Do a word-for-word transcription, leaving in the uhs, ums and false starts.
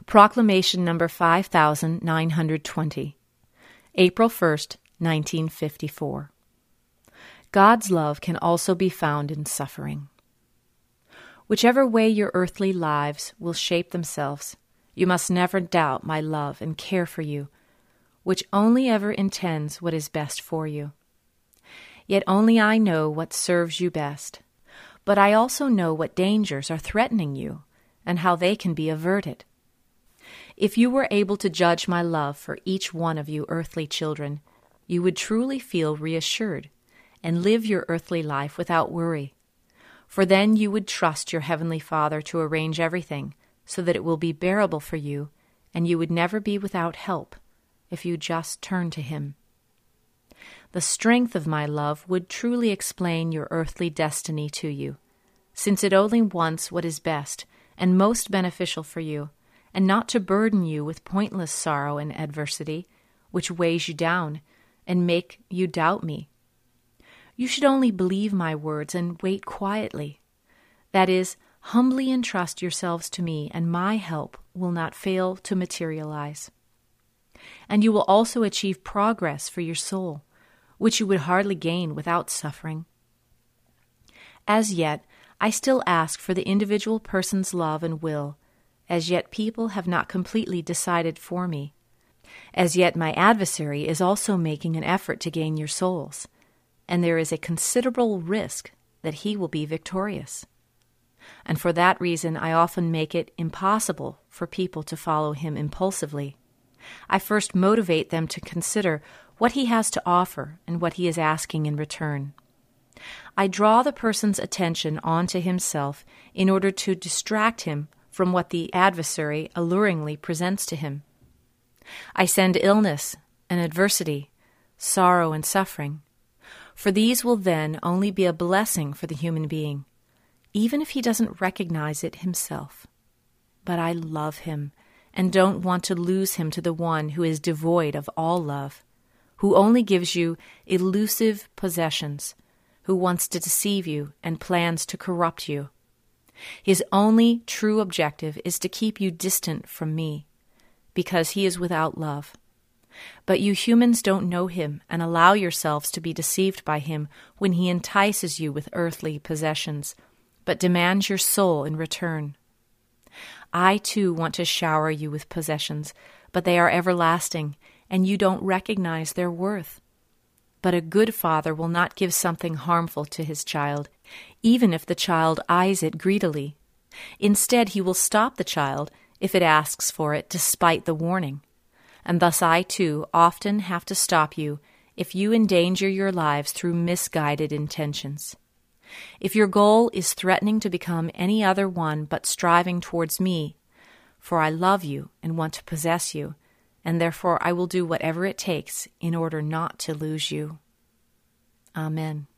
Proclamation number five thousand nine hundred twenty, April first, nineteen fifty-four. God's love can also be found in suffering. Whichever way your earthly lives will shape themselves, you must never doubt my love and care for you, which only ever intends what is best for you. Yet only I know what serves you best, but I also know what dangers are threatening you and how they can be averted. If you were able to judge my love for each one of you earthly children, you would truly feel reassured and live your earthly life without worry. For then you would trust your Heavenly Father to arrange everything so that it will be bearable for you, and you would never be without help if you just turn to Him. The strength of my love would truly explain your earthly destiny to you, since it only wants what is best and most beneficial for you, and not to burden you with pointless sorrow and adversity, which weighs you down and make you doubt me. You should only believe my words and wait quietly. That is, humbly entrust yourselves to me, and my help will not fail to materialize. And you will also achieve progress for your soul, which you would hardly gain without suffering. As yet, I still ask for the individual person's love and will. As yet, people have not completely decided for me. As yet, my adversary is also making an effort to gain your souls, and there is a considerable risk that he will be victorious. And for that reason, I often make it impossible for people to follow him impulsively. I first motivate them to consider what he has to offer and what he is asking in return. I draw the person's attention onto himself in order to distract him from what the adversary alluringly presents to him. I send illness and adversity, sorrow and suffering, for these will then only be a blessing for the human being, even if he doesn't recognize it himself. But I love him and don't want to lose him to the one who is devoid of all love, who only gives you elusive possessions, who wants to deceive you and plans to corrupt you. His only true objective is to keep you distant from me, because he is without love. But you humans don't know him and allow yourselves to be deceived by him when he entices you with earthly possessions, but demands your soul in return. I too want to shower you with possessions, but they are everlasting, and you don't recognize their worth. But a good father will not give something harmful to his child, even if the child eyes it greedily. Instead, he will stop the child if it asks for it despite the warning. And thus I too often have to stop you if you endanger your lives through misguided intentions. If your goal is threatening to become any other one but striving towards me, for I love you and want to possess you, and therefore I will do whatever it takes in order not to lose you. Amen.